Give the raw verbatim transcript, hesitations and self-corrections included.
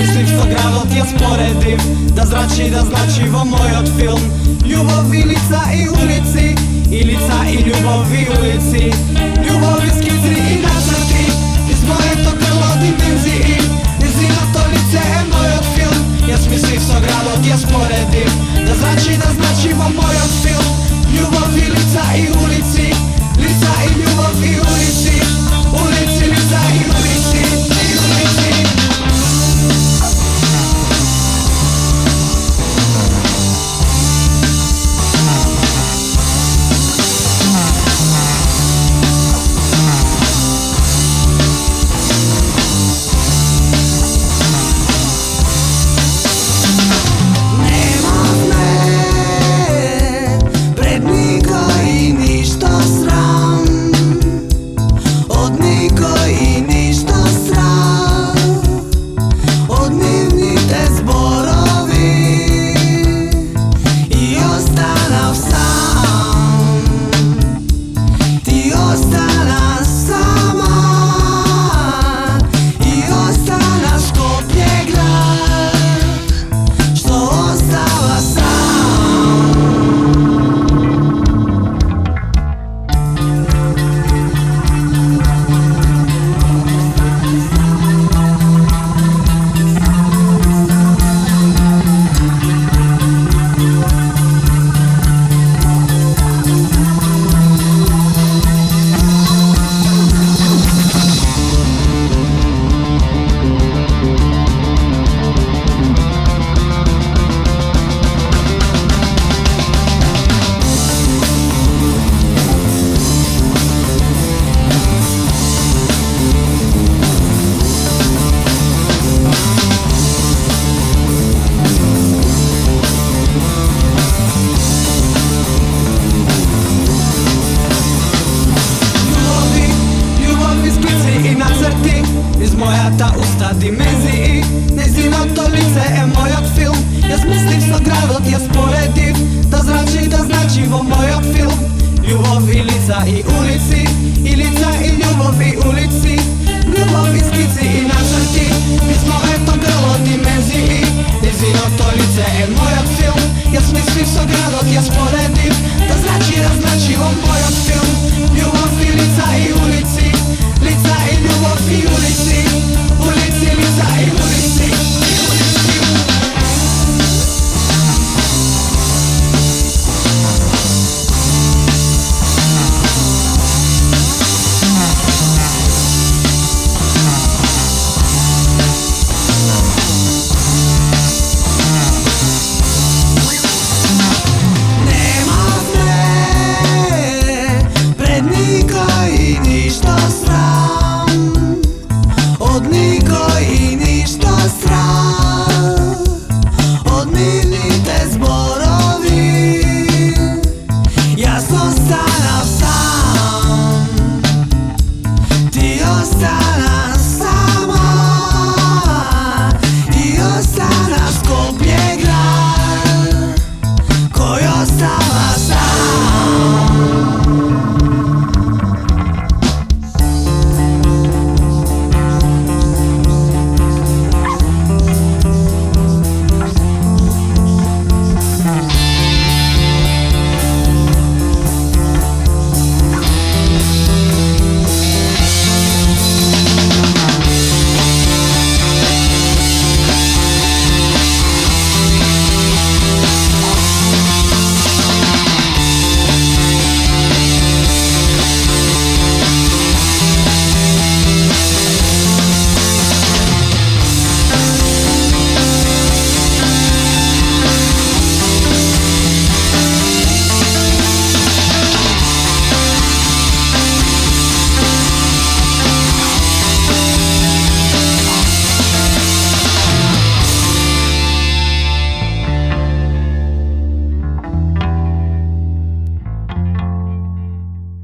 smisliv sto grado ti ja sporedim, da zrači, da značivo moj od film. Ljubav i lica i ulici, i lica i ljubav i ulici, ljubav i skici i nacrti, iz moje to grlo dimenziji, njezino to lice je moj od film. Ja smisliv sto grado ti ja sporedim, da zrači, da značivo moj od film. Ljubav i lica i ulici, lica i ljubav i ulici, ulici, lica i ulici, i ulici. Iz moja ta usta dimenzija.